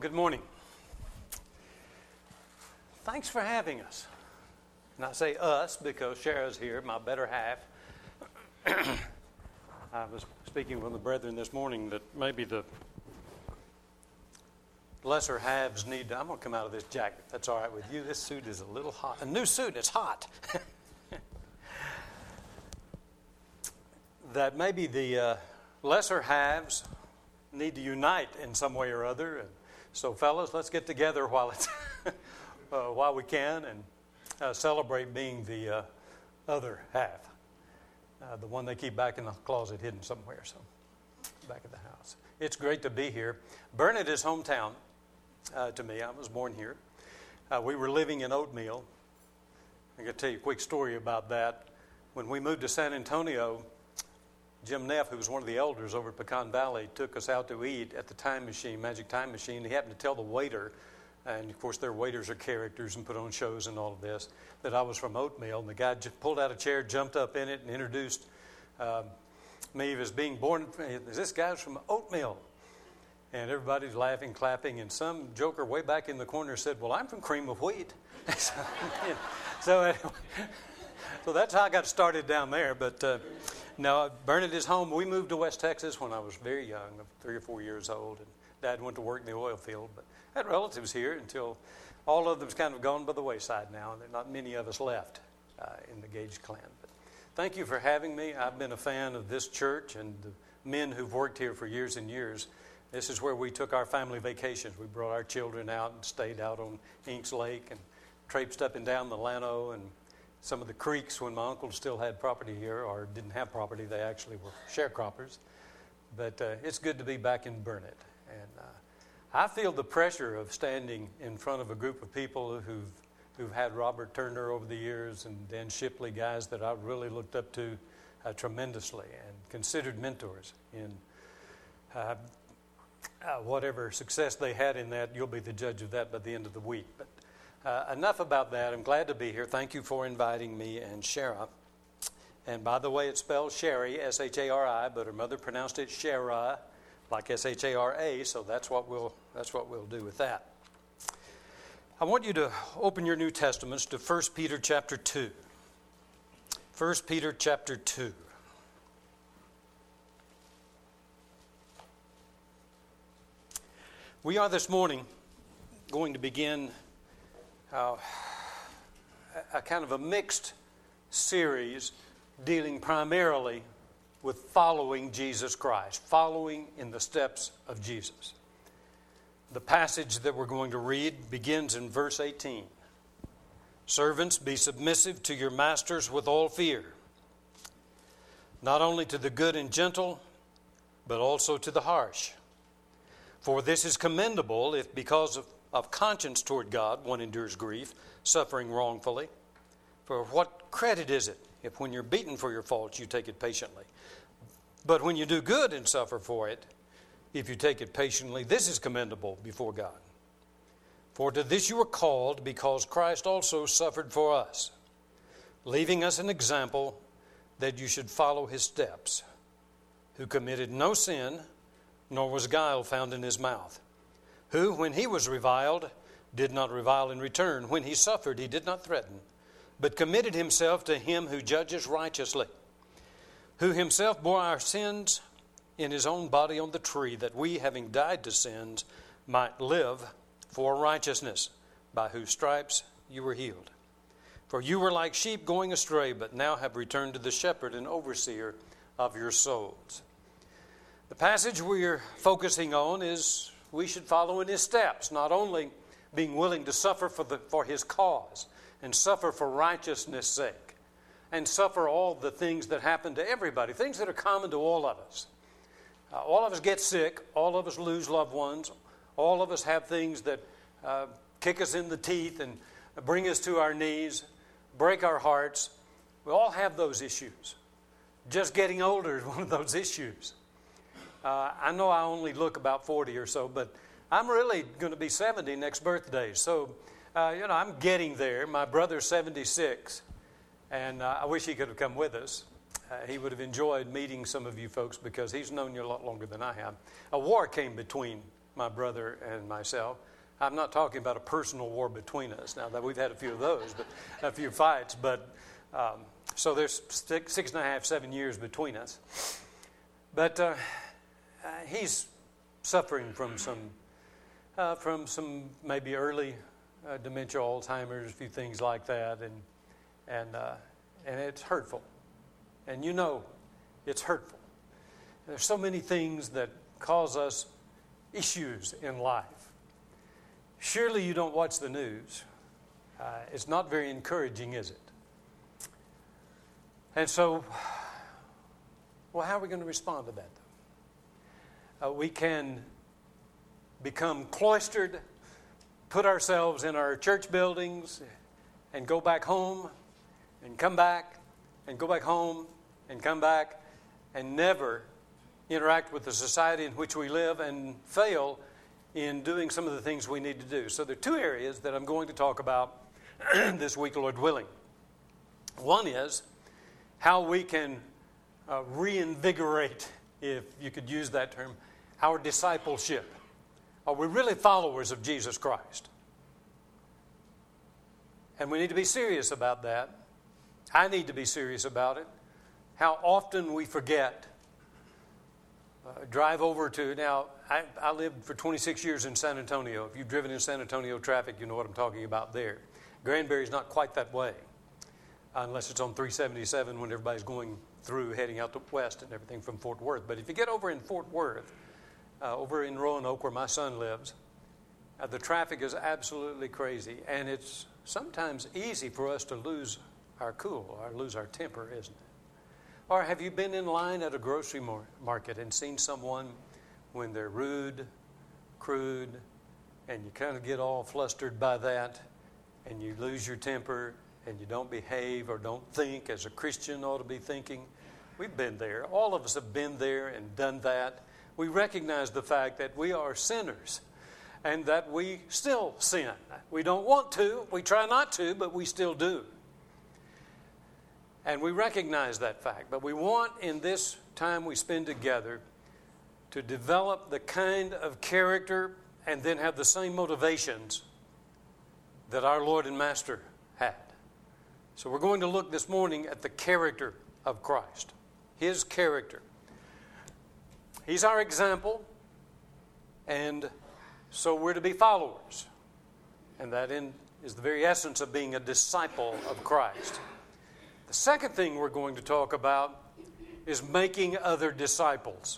Good morning. Thanks for having us. And I say us because Shara's here, my better half. I was speaking with the brethren this morning that maybe the lesser halves need to... I'm going to come out of this jacket. That's all right with you. This suit is a little hot. A new suit, it's hot. That maybe the lesser halves need to unite in some way or other. And so, fellas, let's get together while it's while we can and celebrate being the other half, the one they keep back in the closet hidden somewhere, so back at the house. It's great to be here. Burnet is hometown to me. I was born here. We were living in Oatmeal. I'm going to tell you a quick story about that. When we moved to San Antonio, Jim Neff, who was one of the elders over at Pecan Valley, took us out to eat at the time machine, Magic Time Machine. He happened to tell the waiter, and of course their waiters are characters and put on shows and all of this, that I was from Oatmeal. And the guy pulled out a chair, jumped up in it, and introduced me as being born. This guy's from Oatmeal. And everybody's laughing, clapping, and some joker way back in the corner said, well, I'm from Cream of Wheat. So anyway, so that's how I got started down there. But no, Burnet is home. We moved to West Texas when I was very young, 3 or 4 years old, and Dad went to work in the oil field. But I had relatives here until all of them's kind of gone by the wayside now. There are not many of us left in the Gage clan. But thank you for having me. I've been a fan of this church and the men who've worked here for years and years. This is where we took our family vacations. We brought our children out and stayed out on Inks Lake and traipsed up and down the Llano and some of the creeks when my uncle still had property here, or didn't have property. They actually were sharecroppers. But it's good to be back in Burnet. And I feel the pressure of standing in front of a group of people who've had Robert Turner over the years and Dan Shipley, guys that I really looked up to tremendously and considered mentors in whatever success they had in that. You'll be the judge of that by the end of the week. But enough about that. I'm glad to be here. Thank you for inviting me and Shara. And by the way, it's spelled Shari, S-H-A-R-I, but her mother pronounced it Shara, like S-H-A-R-A, so that's what we'll do with that. I want you to open your New Testaments to 1 Peter chapter 2. 1 Peter chapter 2. We are this morning going to begin a kind of a mixed series dealing primarily with following Jesus Christ, following in the steps of Jesus. The passage that we're going to read begins in verse 18. Servants, be submissive to your masters with all fear, not only to the good and gentle, but also to the harsh. For this is commendable if because of conscience toward God one endures grief, suffering wrongfully. For what credit is it if when you're beaten for your faults you take it patiently? But when you do good and suffer for it, if you take it patiently, this is commendable before God. For to this you were called, because Christ also suffered for us, leaving us an example that you should follow his steps, who committed no sin, nor was guile found in his mouth, who, when he was reviled, did not revile in return. When he suffered, he did not threaten, but committed himself to him who judges righteously, who himself bore our sins in his own body on the tree, that we, having died to sins, might live for righteousness, by whose stripes you were healed. For you were like sheep going astray, but now have returned to the shepherd and overseer of your souls. The passage we're focusing on is we should follow in his steps, not only being willing to suffer for his cause and suffer for righteousness' sake and suffer all the things that happen to everybody, things that are common to all of us. All of us get sick. All of us lose loved ones. All of us have things that kick us in the teeth and bring us to our knees, break our hearts. We all have those issues. Just getting older is one of those issues. I know I only look about 40 or so, but I'm really going to be 70 next birthday. So, I'm getting there. My brother's 76, and I wish he could have come with us. He would have enjoyed meeting some of you folks because he's known you a lot longer than I have. A war came between my brother and myself. I'm not talking about a personal war between us. Now, that we've had a few of those, but a few fights. But so there's 6.5, 7 years between us. But he's suffering from some maybe early dementia, Alzheimer's, a few things like that, and it's hurtful. And you know, it's hurtful. There's so many things that cause us issues in life. Surely you don't watch the news. It's not very encouraging, is it? And so, well, how are we going to respond to that, though? We can become cloistered, put ourselves in our church buildings, and go back home, and come back, and go back home, and come back, and never interact with the society in which we live, and fail in doing some of the things we need to do. So there are two areas that I'm going to talk about this week, Lord willing. One is how we can reinvigorate, if you could use that term, our discipleship. Are we really followers of Jesus Christ? And we need to be serious about that. I need to be serious about it. How often we forget. Drive over to, now, I lived for 26 years in San Antonio. If you've driven in San Antonio traffic, you know what I'm talking about there. Granbury's not quite that way, unless it's on 377 when everybody's going through, heading out to west and everything from Fort Worth. But if you get over in Fort Worth, over in Roanoke where my son lives, the traffic is absolutely crazy. And it's sometimes easy for us to lose our cool or lose our temper, isn't it? Or have you been in line at a grocery market and seen someone when they're rude, crude, and you kind of get all flustered by that, and you lose your temper, and you don't behave or don't think as a Christian ought to be thinking? We've been there. All of us have been there and done that. We recognize the fact that we are sinners and that we still sin. We don't want to. We try not to, but we still do. And we recognize that fact. But we want, in this time we spend together, to develop the kind of character and then have the same motivations that our Lord and Master had. So we're going to look this morning at the character of Christ. His character. He's our example, and so we're to be followers. And that is the very essence of being a disciple of Christ. The second thing we're going to talk about is making other disciples.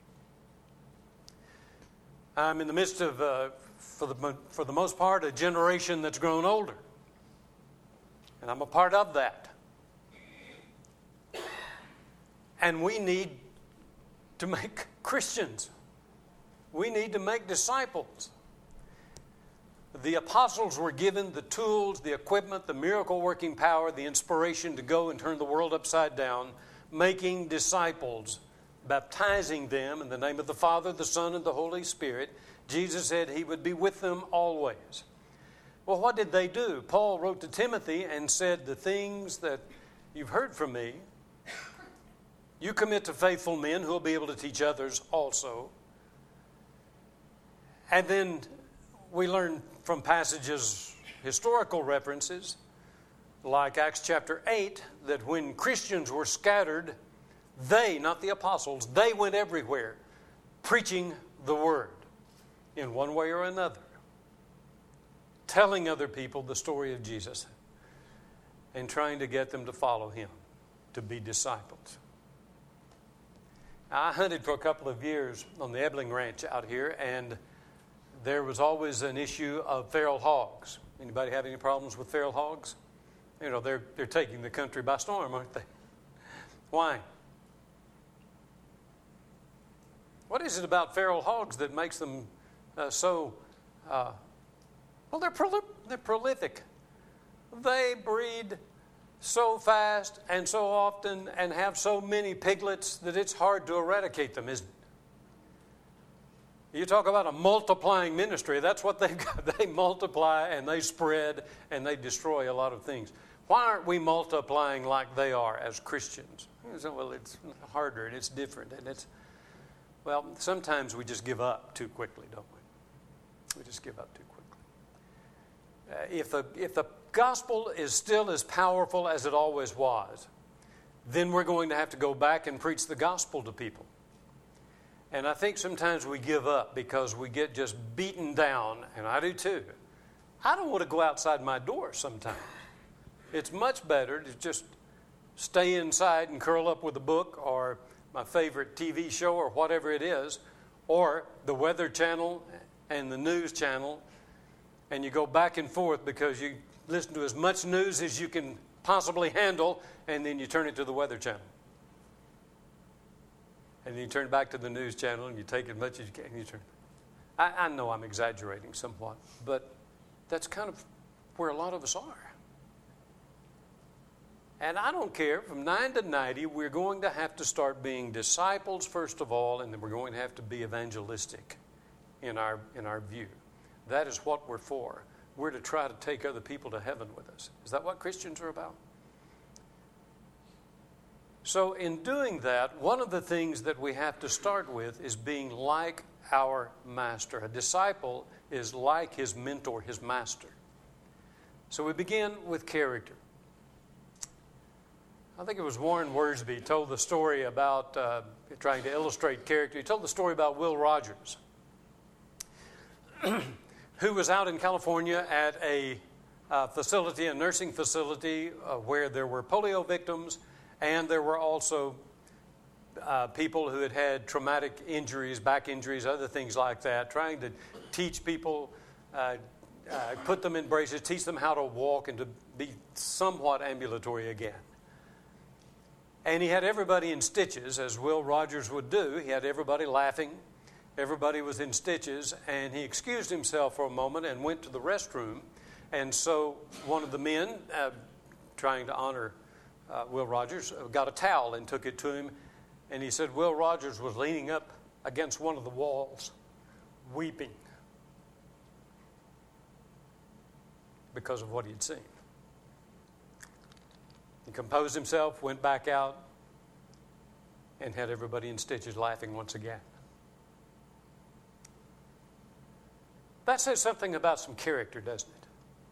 I'm in the midst of, for the most part, a generation that's grown older. And I'm a part of that. And we need to make Christians. We need to make disciples. The apostles were given the tools, the equipment, the miracle-working power, the inspiration to go and turn the world upside down, making disciples, baptizing them in the name of the Father, the Son, and the Holy Spirit. Jesus said He would be with them always. Well, what did they do? Paul wrote to Timothy and said, the things that you've heard from me, you commit to faithful men who will be able to teach others also. And then we learn from passages, historical references, like Acts chapter 8, that when Christians were scattered, they, not the apostles, they went everywhere preaching the word in one way or another, telling other people the story of Jesus and trying to get them to follow Him, to be disciples. I hunted for a couple of years on the Ebling Ranch out here, and there was always an issue of feral hogs. Anybody have any problems with feral hogs? You know, they're taking the country by storm, aren't they? Why? What is it about feral hogs that makes them so... well, they're prolific. They breed so fast and so often and have so many piglets that it's hard to eradicate them, isn't it? You talk about a multiplying ministry. That's what they've got. They multiply and they spread and they destroy a lot of things. Why aren't we multiplying like they are as Christians? Well, it's harder and it's different. And it's, well, sometimes we just give up too quickly, don't we? We just give up too quickly. If the gospel is still as powerful as it always was, then we're going to have to go back and preach the gospel to people. And I think sometimes we give up because we get just beaten down, and I do too. I don't want to go outside my door sometimes. It's much better to just stay inside and curl up with a book or my favorite TV show or whatever it is, or the Weather Channel and the News Channel, and you go back and forth because you listen to as much news as you can possibly handle, and then you turn it to the Weather Channel. And then you turn back to the News Channel and you take as much as you can. And you turn. I know I'm exaggerating somewhat, but that's kind of where a lot of us are. And I don't care, from 9 to 90, we're going to have to start being disciples first of all, and then we're going to have to be evangelistic in our view. That is what we're for. We're to try to take other people to heaven with us. Is that what Christians are about? So in doing that, one of the things that we have to start with is being like our master. A disciple is like his mentor, his master. So we begin with character. I think it was Warren Wiersbe told the story about trying to illustrate character. He told the story about Will Rogers, who was out in California at a facility, a nursing facility, where there were polio victims, and there were also people who had had traumatic injuries, back injuries, other things like that, trying to teach people, put them in braces, teach them how to walk and to be somewhat ambulatory again. And he had everybody in stitches, as Will Rogers would do. He had everybody laughing. Everybody was in stitches, and he excused himself for a moment and went to the restroom. And so one of the men, trying to honor Will Rogers, got a towel and took it to him. And he said Will Rogers was leaning up against one of the walls, weeping because of what he had seen. He composed himself, went back out, and had everybody in stitches laughing once again. That says something about some character, doesn't it?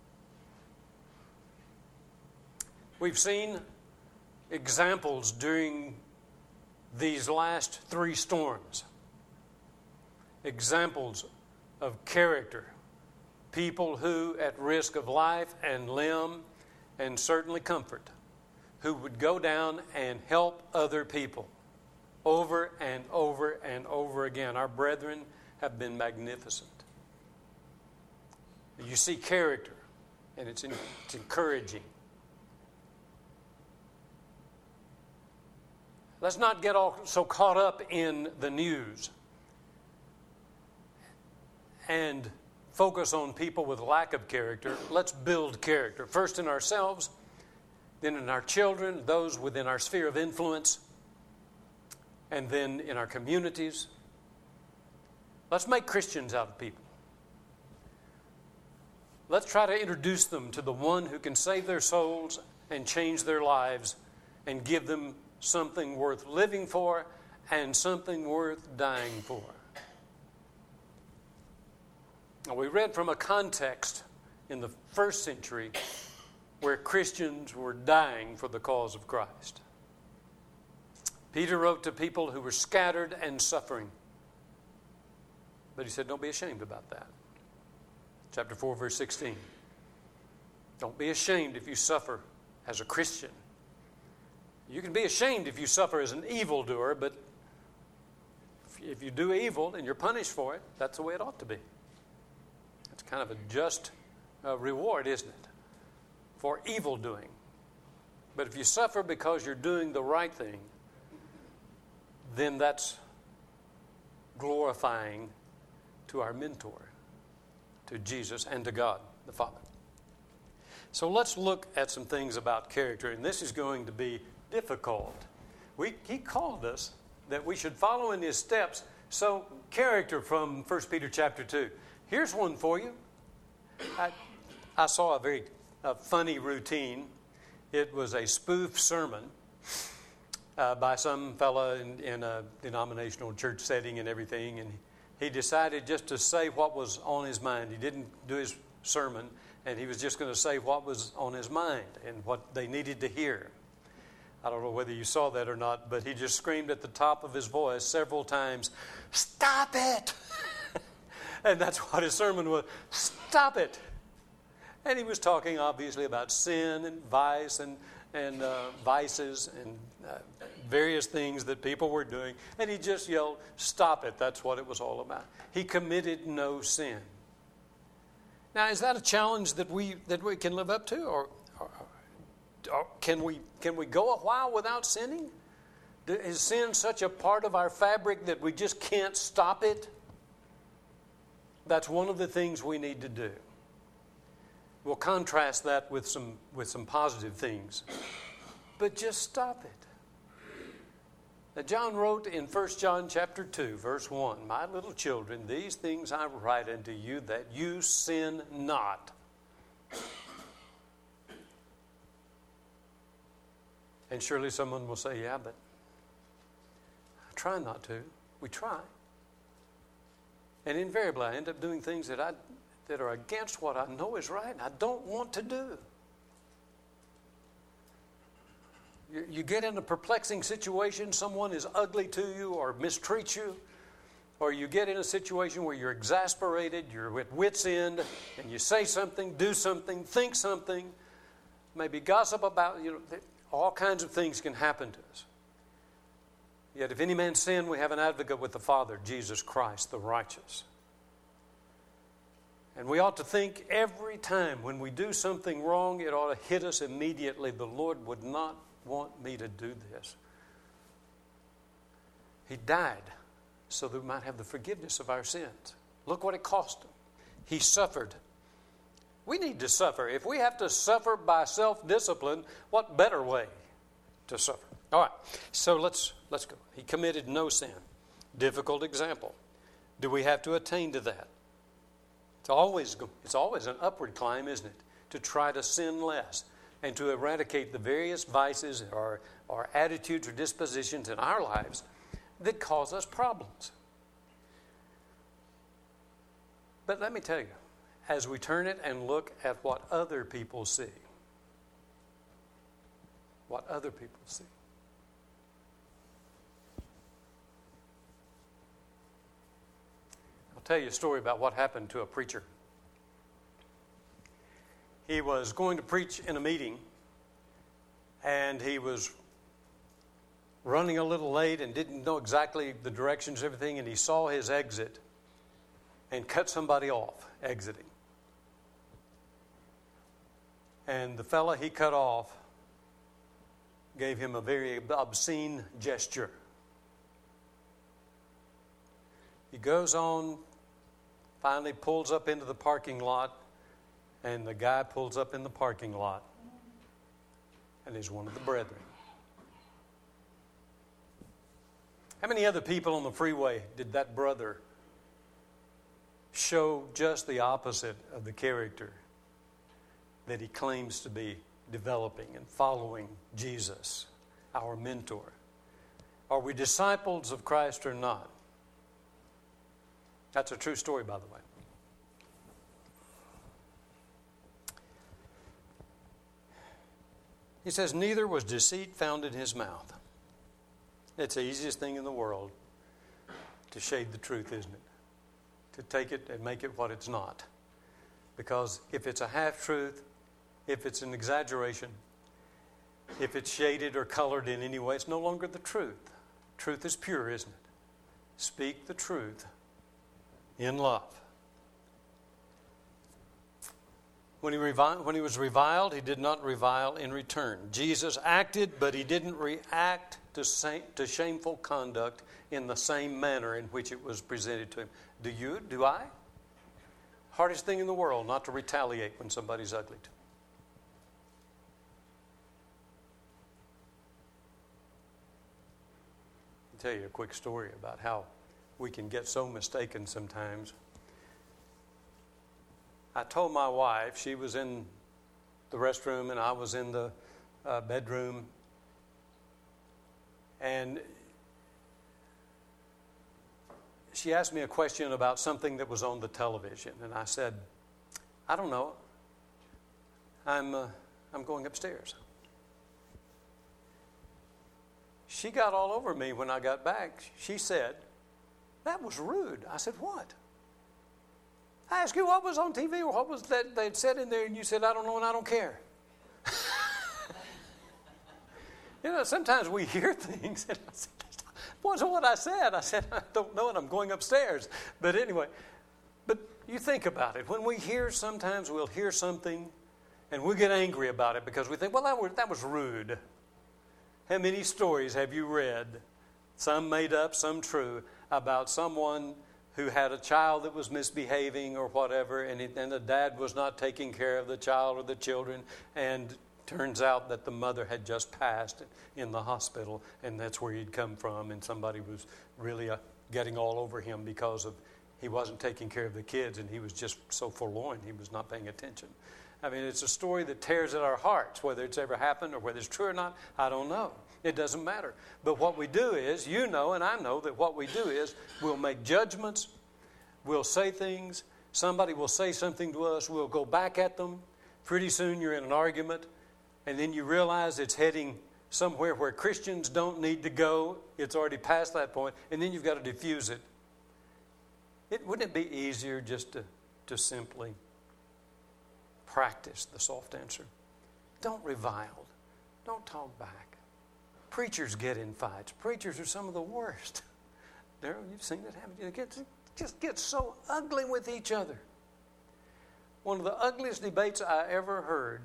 We've seen examples during these last 3 storms. Examples of character. People who, at risk of life and limb and certainly comfort, who would go down and help other people over and over and over again. Our brethren have been magnificent. You see character, and it's encouraging. Let's not get all so caught up in the news and focus on people with lack of character. Let's build character, first in ourselves, then in our children, those within our sphere of influence, and then in our communities. Let's make Christians out of people. Let's try to introduce them to the one who can save their souls and change their lives and give them something worth living for and something worth dying for. Now, we read from a context in the first century where Christians were dying for the cause of Christ. Peter wrote to people who were scattered and suffering. But he said, don't be ashamed about that. Chapter 4, verse 16. Don't be ashamed if you suffer as a Christian. You can be ashamed if you suffer as an evildoer, but if you do evil and you're punished for it, that's the way it ought to be. It's kind of a just reward, isn't it, for evil doing. But if you suffer because you're doing the right thing, then that's glorifying to our mentor, to Jesus and to God the Father. So let's look at some things about character, and this is going to be difficult. He called us that we should follow in his steps. So character from 1 Peter chapter 2. Here's one for you. I saw a very funny routine. It was a spoof sermon by some fella in a denominational church setting and everything, and he decided just to say what was on his mind. He didn't do his sermon, and he was just going to say what was on his mind and what they needed to hear. I don't know whether you saw that or not, but he just screamed at the top of his voice several times, "Stop it!" And that's what his sermon was, "Stop it!" And he was talking obviously about sin and vice and vices and various things that people were doing. And he just yelled, "Stop it." That's what it was all about. He committed no sin. Now, is that a challenge that we can live up to? Or can we go a while without sinning? Is sin such a part of our fabric that we just can't stop it? That's one of the things we need to do. We'll contrast that with some positive things. But just stop it. Now, John wrote in 1 John chapter 2, verse 1, "My little children, these things I write unto you that you sin not." And surely someone will say, "Yeah, but I try not to." We try. And invariably I end up doing things that are against what I know is right and I don't want to do. You get in a perplexing situation, someone is ugly to you or mistreats you, or you get in a situation where you're exasperated, you're at wit's end, and you say something, do something, think something, maybe gossip about, all kinds of things can happen to us. Yet if any man sin, we have an advocate with the Father, Jesus Christ, the righteous. And we ought to think every time when we do something wrong, it ought to hit us immediately. The Lord would not want me to do this. He died so that we might have the forgiveness of our sins. Look what it cost him. He suffered. We need to suffer. If we have to suffer by self-discipline, what better way to suffer? All right, so let's go. He committed no sin. Difficult example. Do we have to attain to that? It's always an upward climb, isn't it? To try to sin less and to eradicate the various vices or attitudes or dispositions in our lives that cause us problems. But let me tell you, as we turn it and look at what other people see, I'll tell you a story about what happened to a preacher. He was going to preach in a meeting, and he was running a little late and didn't know exactly the directions and everything, and he saw his exit and cut somebody off exiting. And the fella he cut off gave him a very obscene gesture. He goes on, finally pulls up into the parking lot, and the guy pulls up in the parking lot, and he's one of the brethren. How many other people on the freeway did that brother show just the opposite of the character that he claims to be developing and following Jesus, our mentor? Are we disciples of Christ or not? That's a true story, by the way. He says, neither was deceit found in his mouth. It's the easiest thing in the world to shade the truth, isn't it? To take it and make it what it's not. Because if it's a half-truth, if it's an exaggeration, if it's shaded or colored in any way, it's no longer the truth. Truth is pure, isn't it? Speak the truth in love. When he was reviled, he did not revile in return. Jesus acted, but he didn't react to shameful conduct in the same manner in which it was presented to him. Do you? Do I? Hardest thing in the world, not to retaliate when somebody's ugly to me. I'll tell you a quick story about how we can get so mistaken sometimes. I told my wife, she was in the restroom and I was in the bedroom, and she asked me a question about something that was on the television, and I said, I don't know. I'm going upstairs. She got all over me when I got back. She said, that was rude. I said, what? I asked you what was on TV or what was that they'd said in there, and you said, I don't know and I don't care. You know, sometimes we hear things, and I said, that wasn't what I said. I said, I don't know and I'm going upstairs. But anyway, but you think about it. When we hear, sometimes we'll hear something, and we get angry about it because we think, well, that was rude. How many stories have you read, some made up, some true, about someone who had a child that was misbehaving or whatever, and the dad was not taking care of the child or the children, and turns out that the mother had just passed in the hospital, and that's where he'd come from, and somebody was really getting all over him because of he wasn't taking care of the kids, and he was just so forlorn he was not paying attention. I mean, it's a story that tears at our hearts. Whether it's ever happened or whether it's true or not, I don't know. It doesn't matter. But what we do is, you know and I know that what we do is we'll make judgments, we'll say things, somebody will say something to us, we'll go back at them. Pretty soon you're in an argument, and then you realize it's heading somewhere where Christians don't need to go. It's already past that point, and then you've got to diffuse it. Wouldn't it be easier just to simply practice the soft answer? Don't revile. Don't talk back. Preachers get in fights. Preachers are some of the worst. Darryl, you've seen it happen. They just get so ugly with each other. One of the ugliest debates I ever heard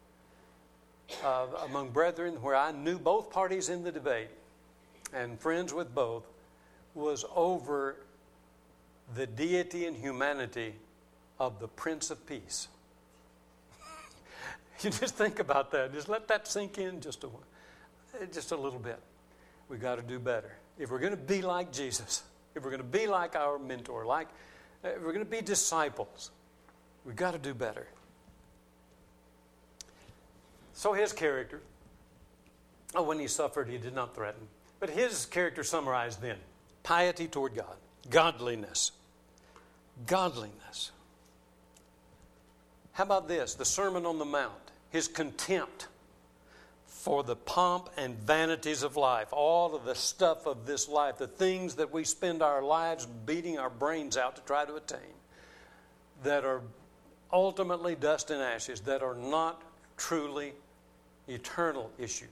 among brethren, where I knew both parties in the debate and friends with both, was over the deity and humanity of the Prince of Peace. You just think about that. Just let that sink in just a little bit. We've got to do better. If we're going to be like Jesus, if we're going to be like our mentor, if we're going to be disciples, we've got to do better. So his character, when he suffered, he did not threaten. But his character summarized then: piety toward God, godliness. Godliness. How about this? The Sermon on the Mount. His contempt for the pomp and vanities of life, all of the stuff of this life, the things that we spend our lives beating our brains out to try to attain, that are ultimately dust and ashes, that are not truly eternal issues.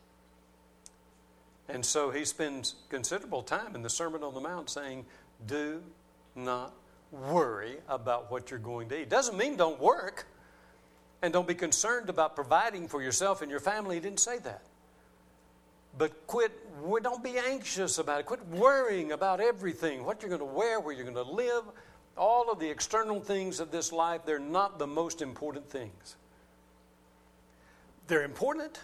And so he spends considerable time in the Sermon on the Mount saying, do not worry about what you're going to eat. Doesn't mean don't work and don't be concerned about providing for yourself and your family. He didn't say that. But don't be anxious about it. Quit worrying about everything, what you're going to wear, where you're going to live. All of the external things of this life, they're not the most important things. They're important.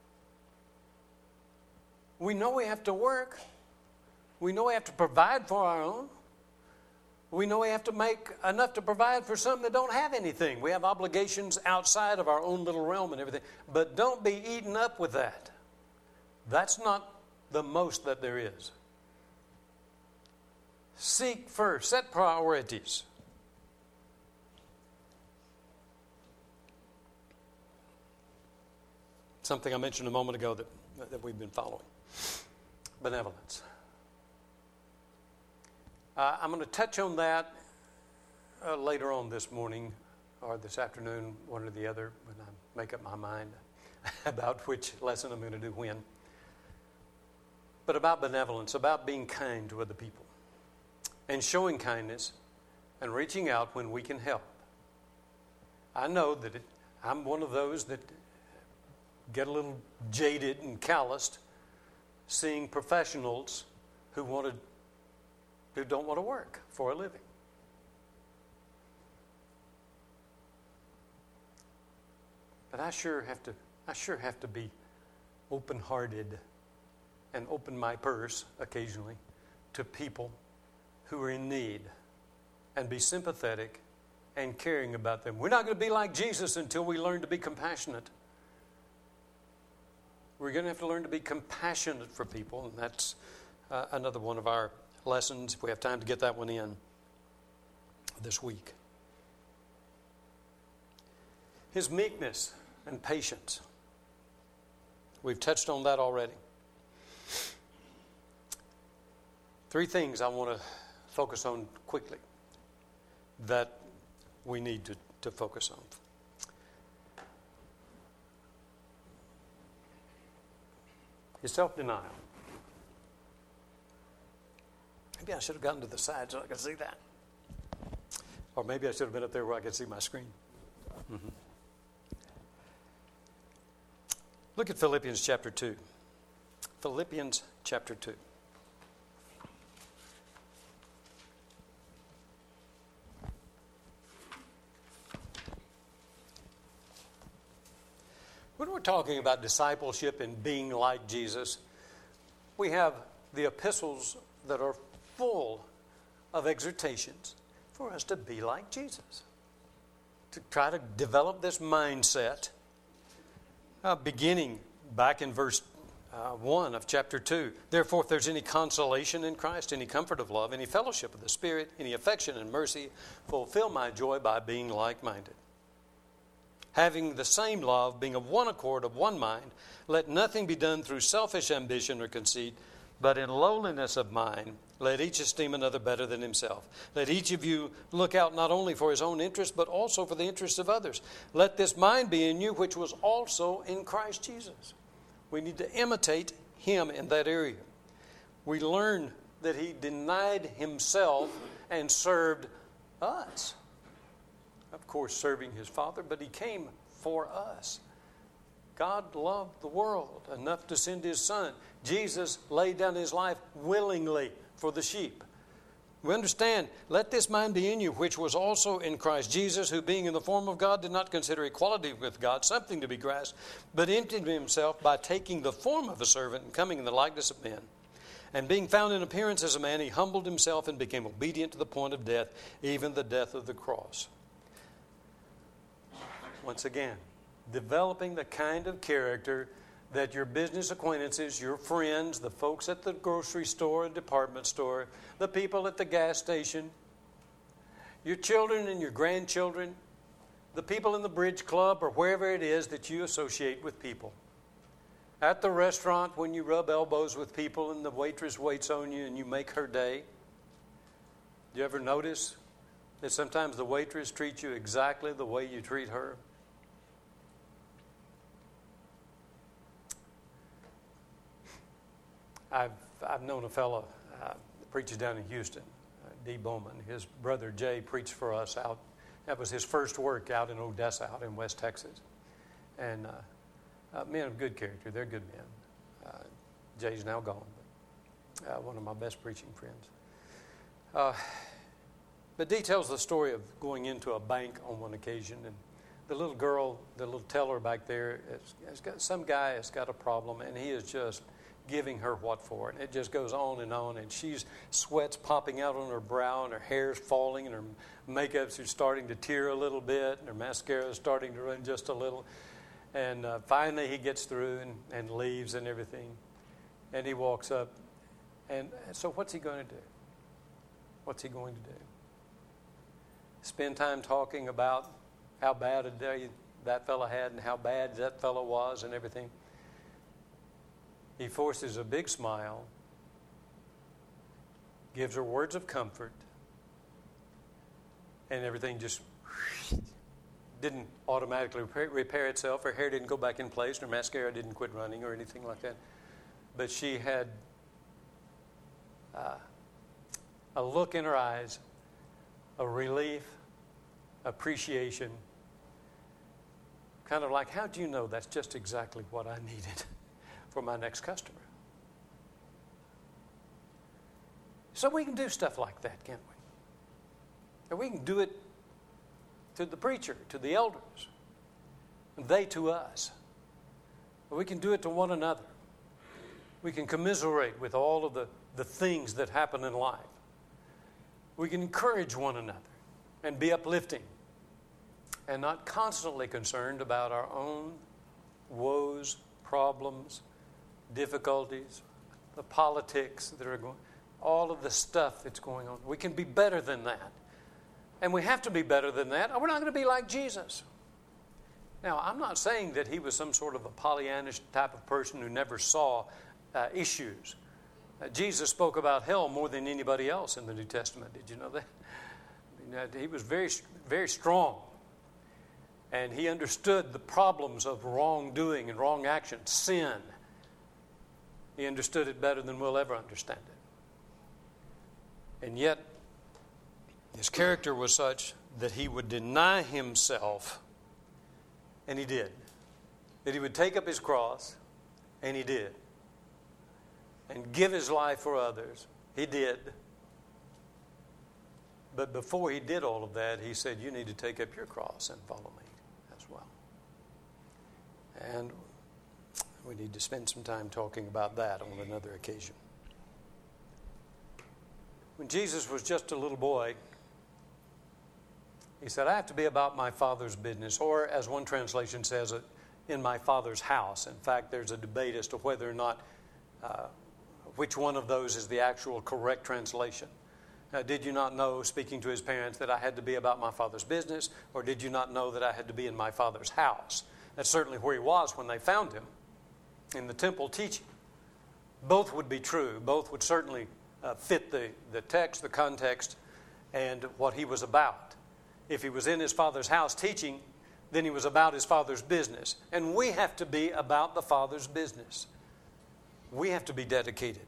We know we have to work. We know we have to provide for our own. We know we have to make enough to provide for some that don't have anything. We have obligations outside of our own little realm and everything. But don't be eaten up with that. That's not the most that there is. Seek first. Set priorities. Something I mentioned a moment ago that we've been following. Benevolence. I'm going to touch on that later on this morning or this afternoon, one or the other, when I make up my mind about which lesson I'm going to do when. But about benevolence, about being kind to other people and showing kindness and reaching out when we can help. I know that I'm one of those that get a little jaded and calloused seeing professionals who don't want to work for a living. But I sure have to be open-hearted and open my purse occasionally to people who are in need and be sympathetic and caring about them. We're not going to be like Jesus until we learn to be compassionate. We're going to have to learn to be compassionate for people, and that's another one of our lessons, if we have time to get that one in this week. His meekness and patience. We've touched on that already. 3 things I want to focus on quickly that we need to focus on. His self-denial. Maybe I should have gotten to the side so I could see that. Or maybe I should have been up there where I could see my screen. Mm-hmm. Look at Philippians chapter 2. Philippians chapter 2. When we're talking about discipleship and being like Jesus, we have the epistles that are full of exhortations for us to be like Jesus, to try to develop this mindset, beginning back in verse 1 of chapter 2. Therefore, if there's any consolation in Christ, any comfort of love, any fellowship of the Spirit, any affection and mercy, fulfill my joy by being like-minded. Having the same love, being of one accord, of one mind, let nothing be done through selfish ambition or conceit, but in lowliness of mind, let each esteem another better than himself. Let each of you look out not only for his own interest, but also for the interests of others. Let this mind be in you, which was also in Christ Jesus. We need to imitate him in that area. We learn that he denied himself and served us. Of course, serving his Father, but he came for us. God loved the world enough to send his Son. Jesus laid down his life willingly for the sheep. We understand, let this mind be in you, which was also in Christ Jesus, who being in the form of God did not consider equality with God something to be grasped, but emptied himself by taking the form of a servant and coming in the likeness of men. And being found in appearance as a man, he humbled himself and became obedient to the point of death, even the death of the cross. Once again, developing the kind of character that your business acquaintances, your friends, the folks at the grocery store and department store, the people at the gas station, your children and your grandchildren, the people in the bridge club or wherever it is that you associate with people. At the restaurant when you rub elbows with people and the waitress waits on you and you make her day. Do you ever notice that sometimes the waitress treats you exactly the way you treat her? I've known a fellow that preaches down in Houston, D. Bowman. His brother Jay preached for us out. That was his first work out in Odessa, out in West Texas. And men of good character. They're good men. Jay's now gone, but one of my best preaching friends. But details the story of going into a bank on one occasion, and the little girl, the little teller back there, some guy has got a problem, and he is just giving her what for. And it just goes on, and she's sweat's popping out on her brow, and her hair's falling, and her makeup's starting to tear a little bit, and her mascara's starting to run just a little. And finally he gets through and leaves and everything. And he walks up. And so what's he going to do? What's he going to do? Spend time talking about how bad a day that fellow had and how bad that fellow was and everything. He forces a big smile, gives her words of comfort, and everything just didn't automatically repair itself. Her hair didn't go back in place, and her mascara didn't quit running or anything like that. But she had a look in her eyes, a relief, appreciation, kind of like, how'd you know that's just exactly what I needed for my next customer? So we can do stuff like that, can't we? And we can do it to the preacher, to the elders, and they to us. We can do it to one another. We can commiserate with all of the things that happen in life. We can encourage one another and be uplifting and not constantly concerned about our own woes, problems, difficulties, the politics that are going. all of the stuff that's going on. We can be better than that. And we have to be better than that, or we're not going to be like Jesus. Now, I'm not saying that he was some sort of a Pollyannish type of person who never saw issues. Jesus spoke about hell more than anybody else in the New Testament. Did you know that? He was very, very strong. And he understood the problems of wrongdoing and wrong action, sin. He understood it better than we'll ever understand it. And yet, his character was such that he would deny himself, and he did. That he would take up his cross, and he did. And give his life for others. He did. But before he did all of that, he said, you need to take up your cross and follow me as well. And we need to spend some time talking about that on another occasion. When Jesus was just a little boy, he said, I have to be about my Father's business, or as one translation says it, in my Father's house. In fact, there's a debate as to whether or not which one of those is the actual correct translation. Did you not know, speaking to his parents, that I had to be about my Father's business, or did you not know that I had to be in my Father's house? That's certainly where he was when they found him, in the temple teaching. Both would be true. Both would certainly fit the text, the context, and what he was about. If he was in his Father's house teaching, then he was about his Father's business. And we have to be about the Father's business. We have to be dedicated,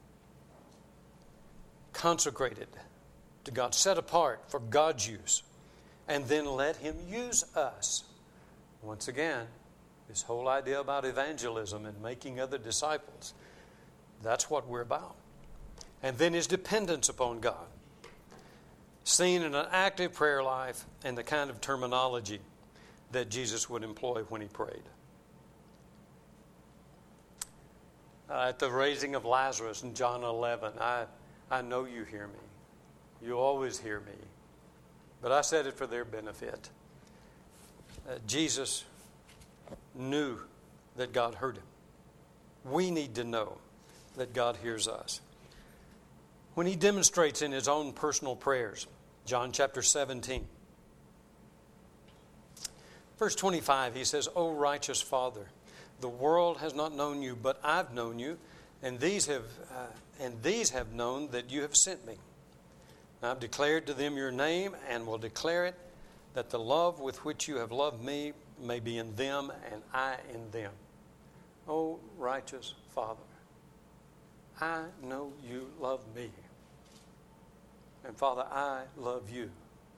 consecrated to God, set apart for God's use, and then let him use us. Once again, this whole idea about evangelism and making other disciples, that's what we're about. And then his dependence upon God, seen in an active prayer life and the kind of terminology that Jesus would employ when he prayed. At the raising of Lazarus in John 11, I know you hear me. You always hear me. But I said it for their benefit. Jesus knew that God heard him. We need to know that God hears us. When he demonstrates in his own personal prayers, John chapter 17, verse 25, he says, O righteous Father, the world has not known you, but I've known you, and these have known that you have sent me. And I've declared to them your name, and will declare it, that the love with which you have loved me may be in them, and I in them. O righteous Father, I know you love me. And Father, I love you.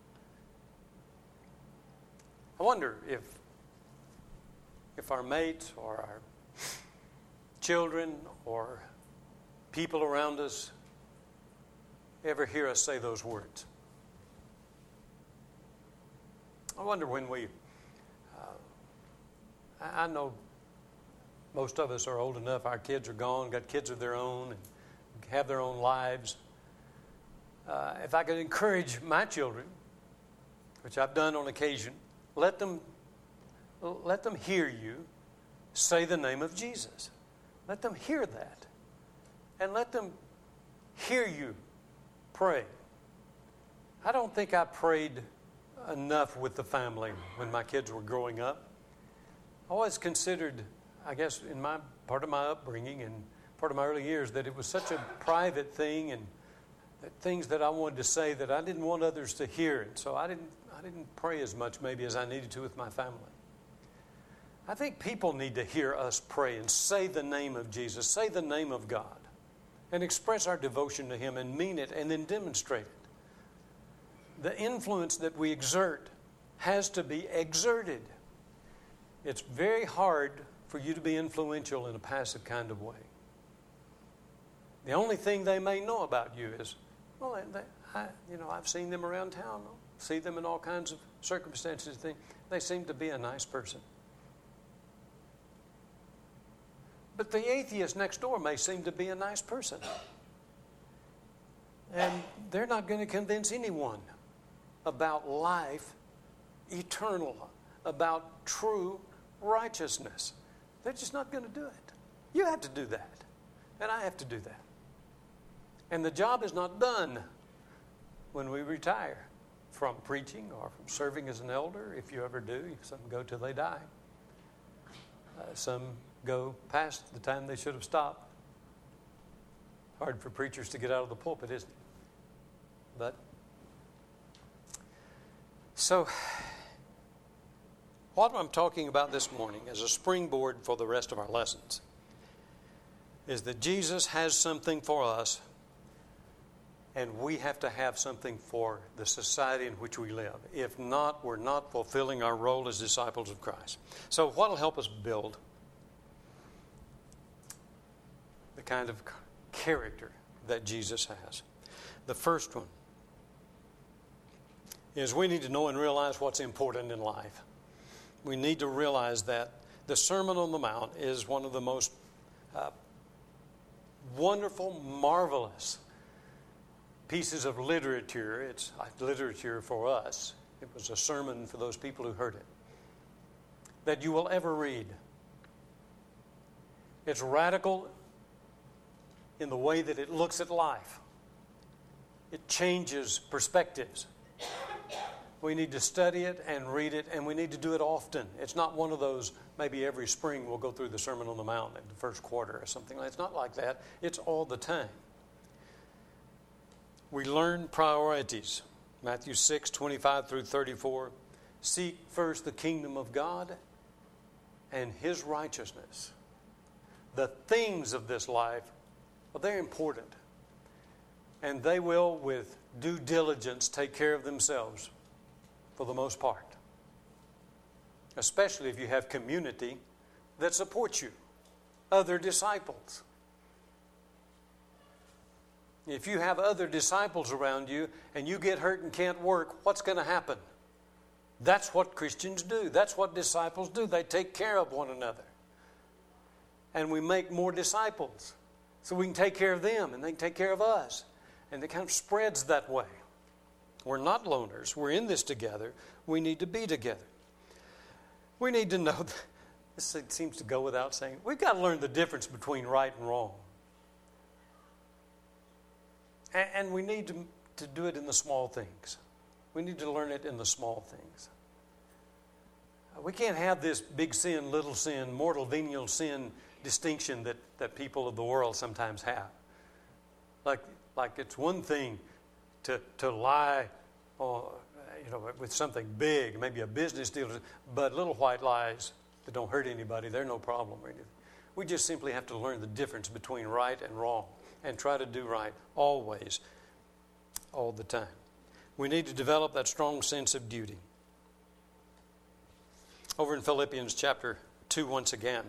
I wonder if our mates or our children or people around us ever hear us say those words. I wonder when I know most of us are old enough, our kids are gone, got kids of their own, and have their own lives. If I could encourage my children, which I've done on occasion, let them hear you say the name of Jesus. Let them hear that. And let them hear you pray. I don't think I prayed enough with the family when my kids were growing up. I always considered, I guess, in my part of my upbringing and part of my early years, that it was such a private thing and that things that I wanted to say that I didn't want others to hear it. So I didn't pray as much maybe as I needed to with my family. I think people need to hear us pray and say the name of Jesus, say the name of God, and express our devotion to him and mean it and then demonstrate it. The influence that we exert has to be exerted. It's very hard for you to be influential in a passive kind of way. The only thing they may know about you is, well, I've seen them around town, see them in all kinds of circumstances. They seem to be a nice person. But the atheist next door may seem to be a nice person. And they're not going to convince anyone about life eternal, about true righteousness. They're just not going to do it. You have to do that. And I have to do that. And the job is not done when we retire from preaching or from serving as an elder. If you ever do, some go till they die. Some go past the time they should have stopped. Hard for preachers to get out of the pulpit, isn't it? But, so, what I'm talking about this morning as a springboard for the rest of our lessons is that Jesus has something for us, and we have to have something for the society in which we live. If not, we're not fulfilling our role as disciples of Christ. So what will help us build the kind of character that Jesus has? The first one is we need to know and realize what's important in life. We need to realize that the Sermon on the Mount is one of the most wonderful, marvelous pieces of literature. It's literature for us. It was a sermon for those people who heard it, that you will ever read. It's radical in the way that it looks at life. It changes perspectives. We need to study it and read it, and we need to do it often. It's not one of those, maybe every spring we'll go through the Sermon on the Mount in the first quarter or something like that. It's not like that. It's all the time. We learn priorities. Matthew 6:25 through 34. Seek first the kingdom of God and His righteousness. The things of this life, well, they're important. And they will, with due diligence, take care of themselves for the most part. Especially if you have community that supports you, other disciples. If you have other disciples around you and you get hurt and can't work, what's going to happen? That's what Christians do. That's what disciples do. They take care of one another. And we make more disciples so we can take care of them and they can take care of us. And it kind of spreads that way. We're not loners. We're in this together. We need to be together. We need to know, this seems to go without saying, we've got to learn the difference between right and wrong. And we need to do it in the small things. We need to learn it in the small things. We can't have this big sin, little sin, mortal, venial sin distinction that people of the world sometimes have. Like it's one thing to lie with something big, maybe a business deal, but little white lies that don't hurt anybody, they're no problem or anything. We just simply have to learn the difference between right and wrong and try to do right always, all the time. We need to develop that strong sense of duty. Over in Philippians chapter 2 once again.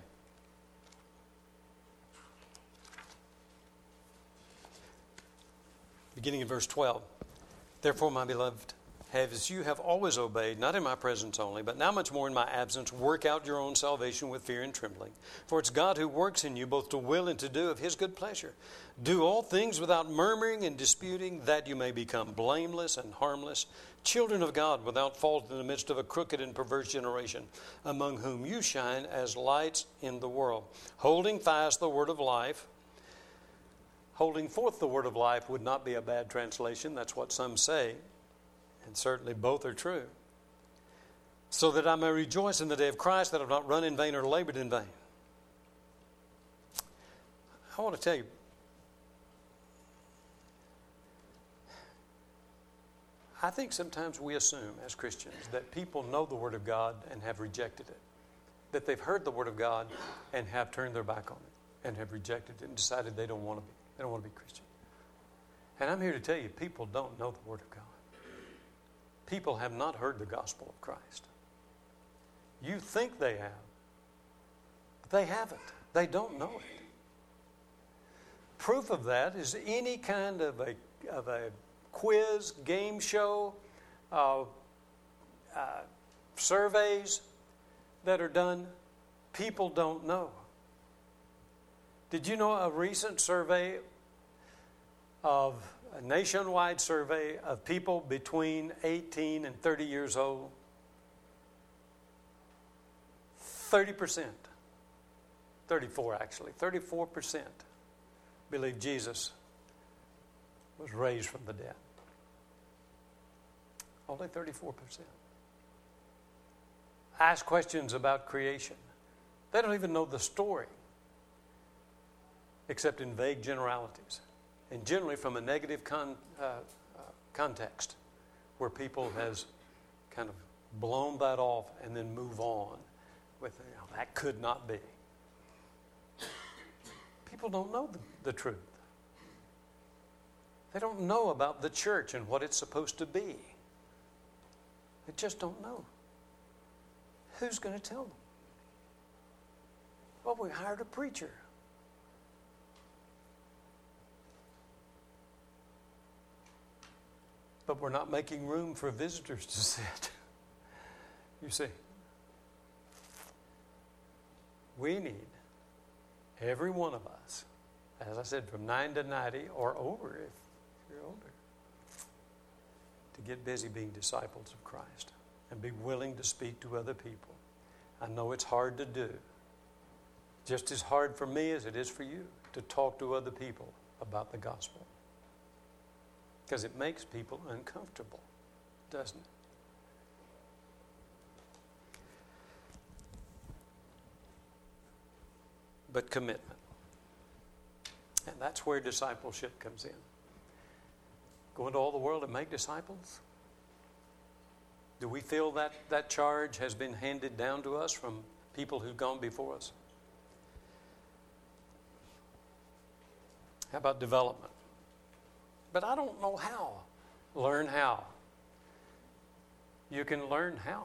Beginning in verse 12. Therefore, my beloved, as you have always obeyed, not in my presence only, but now much more in my absence, work out your own salvation with fear and trembling. For it's God who works in you both to will and to do of His good pleasure. Do all things without murmuring and disputing, that you may become blameless and harmless, children of God without fault in the midst of a crooked and perverse generation, among whom you shine as lights in the world, holding fast the word of life. Holding forth the word of life would not be a bad translation. That's what some say. And certainly both are true. So that I may rejoice in the day of Christ, that I have not run in vain or labored in vain. I want to tell you, I think sometimes we assume as Christians that people know the Word of God and have rejected it. That they've heard the Word of God and have turned their back on it and have rejected it and decided they don't want to be. They don't want to be Christian. And I'm here to tell you, people don't know the Word of God. People have not heard the gospel of Christ. You think they have, but they haven't. They don't know it. Proof of that is any kind of a quiz, game show, surveys that are done. People don't know. Did you know a recent survey of a nationwide survey of people between 18 and 30 years old? 30%, 34% believe Jesus was raised from the dead. Only 34%. Ask questions about creation. They don't even know the story, except in vague generalities, and generally from a negative context, where people has kind of blown that off and then move on with, that could not be. People don't know the truth. They don't know about the church and what it's supposed to be. They just don't know. Who's going to tell them? Well, we hired a preacher. But we're not making room for visitors to sit. You see, we need, every one of us, as I said, from 9 to 90 or over if you're older, to get busy being disciples of Christ and be willing to speak to other people. I know it's hard to do. Just as hard for me as it is for you to talk to other people about the gospel. Because it makes people uncomfortable, doesn't it? But commitment. And that's where discipleship comes in. Go into all the world and make disciples? Do we feel that that charge has been handed down to us from people who've gone before us? How about development? But I don't know how. Learn how. You can learn how.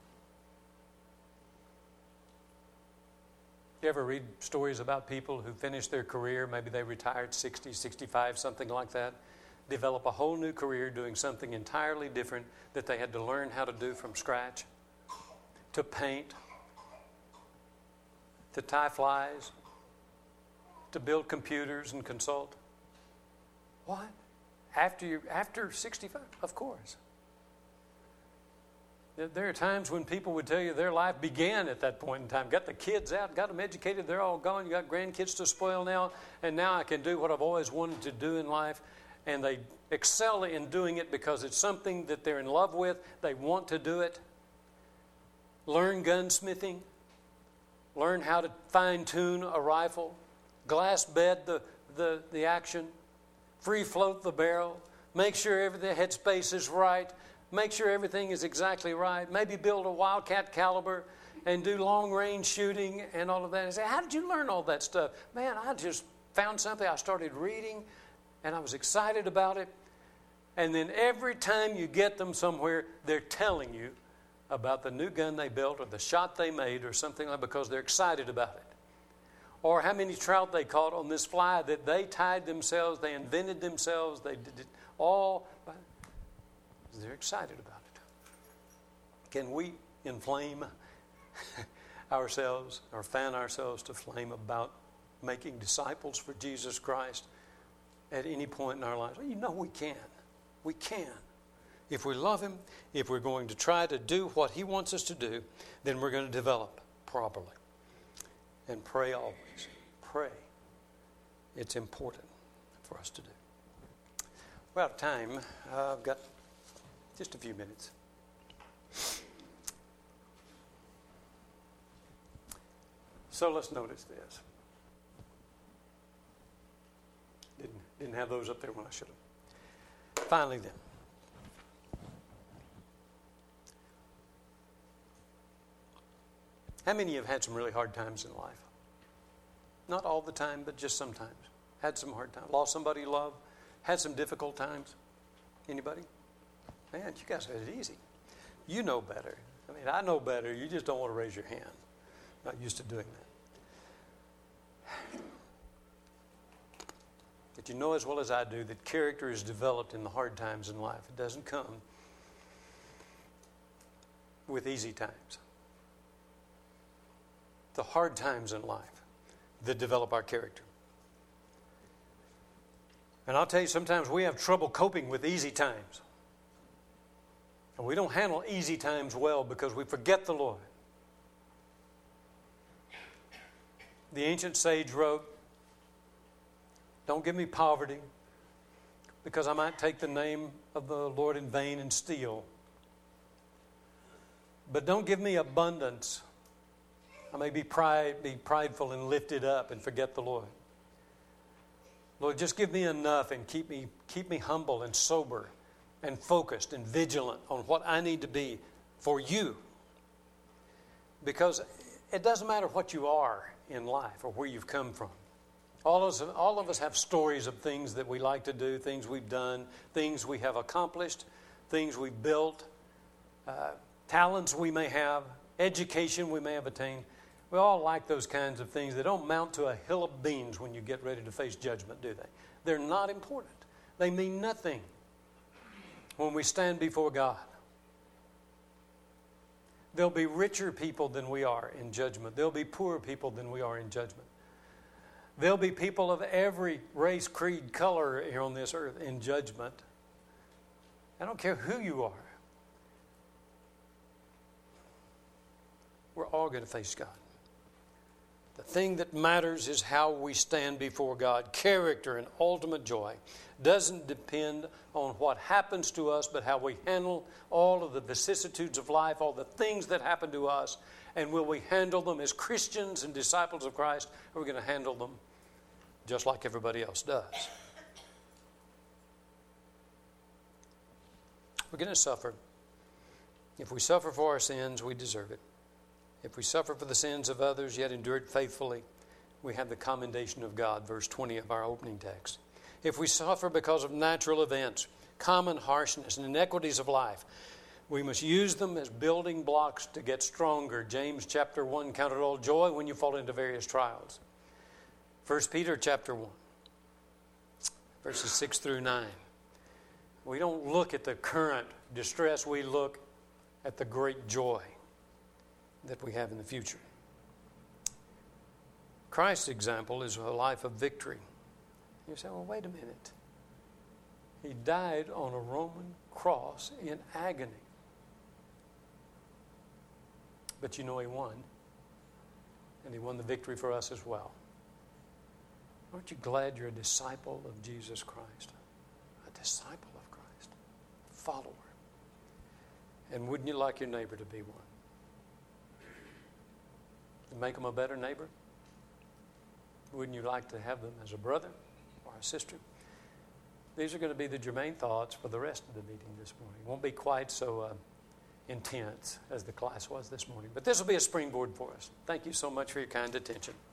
You ever read stories about people who finished their career, maybe they retired 60, 65, something like that, develop a whole new career doing something entirely different that they had to learn how to do from scratch? To paint, to tie flies, to build computers and consult. What? After 65? Of course. There are times when people would tell you their life began at that point in time. Got the kids out, got them educated, they're all gone. You got grandkids to spoil now, and now I can do what I've always wanted to do in life. And they excel in doing it because it's something that they're in love with. They want to do it. Learn gunsmithing. Learn how to fine-tune a rifle. Glass bed the action. Free float the barrel. Make sure everything headspace is right. Make sure everything is exactly right. Maybe build a Wildcat caliber and do long-range shooting and all of that. And say, how did you learn all that stuff? Man, I just found something. I started reading, and I was excited about it. And then every time you get them somewhere, they're telling you about the new gun they built or the shot they made or something like that because they're excited about it. Or how many trout they caught on this fly that they tied themselves, they invented themselves, they did it all. They're excited about it. Can we inflame ourselves or fan ourselves to flame about making disciples for Jesus Christ at any point in our lives? Well, you know we can. We can. If we love Him, if we're going to try to do what He wants us to do, then we're going to develop properly. And pray always. Pray. It's important for us to do. We're out of time. I've got just a few minutes. So let's notice this. Didn't have those up there when I should have. Finally then. How many of you have had some really hard times in life? Not all the time, but just sometimes. Had some hard times. Lost somebody you love. Had some difficult times. Anybody? Man, you guys had it easy. You know better. I mean, I know better. You just don't want to raise your hand. Not used to doing that. But you know as well as I do that character is developed in the hard times in life. It doesn't come with easy times. The hard times in life that develop our character. And I'll tell you, sometimes we have trouble coping with easy times. And we don't handle easy times well because we forget the Lord. The ancient sage wrote, don't give me poverty, because I might take the name of the Lord in vain and steal. But don't give me abundance. I may be prideful and lifted up and forget the Lord. Lord, just give me enough and keep me humble and sober and focused and vigilant on what I need to be for you. Because it doesn't matter what you are in life or where you've come from. All of us have stories of things that we like to do, things we've done, things we have accomplished, things we've built, talents we may have, education we may have attained. We all like those kinds of things. They don't mount to a hill of beans when you get ready to face judgment, do they? They're not important. They mean nothing when we stand before God. There'll be richer people than we are in judgment. There'll be poorer people than we are in judgment. There'll be people of every race, creed, color here on this earth in judgment. I don't care who you are. We're all going to face God. The thing that matters is how we stand before God. Character and ultimate joy doesn't depend on what happens to us, but how we handle all of the vicissitudes of life, all the things that happen to us, and will we handle them as Christians and disciples of Christ, or are we going to handle them just like everybody else does? We're going to suffer. If we suffer for our sins, we deserve it. If we suffer for the sins of others, yet endure it faithfully, we have the commendation of God, verse 20 of our opening text. If we suffer because of natural events, common harshness, and inequities of life, we must use them as building blocks to get stronger. James chapter 1, count it all joy when you fall into various trials. 1 Peter chapter 1, verses 6 through 9. We don't look at the current distress, we look at the great joy that we have in the future. Christ's example is a life of victory. You say, well, wait a minute. He died on a Roman cross in agony. But you know he won. And he won the victory for us as well. Aren't you glad you're a disciple of Jesus Christ? A disciple of Christ. A follower. And wouldn't you like your neighbor to be one? To make them a better neighbor? Wouldn't you like to have them as a brother or a sister? These are going to be the germane thoughts for the rest of the meeting this morning. It won't be quite so intense as the class was this morning. But this will be a springboard for us. Thank you so much for your kind attention.